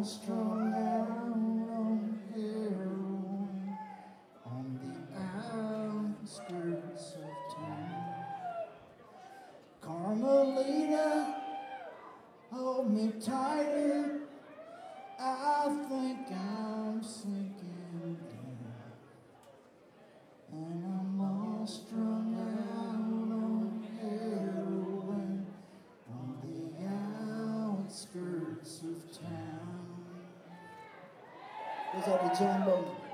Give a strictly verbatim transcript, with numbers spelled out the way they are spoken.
strung out on heroin on the outskirts of town. Carmelita, hold me tighter. I think I'm sinking down, and I'm all strung out on heroin on the outskirts of town. Goes out to John Bowman.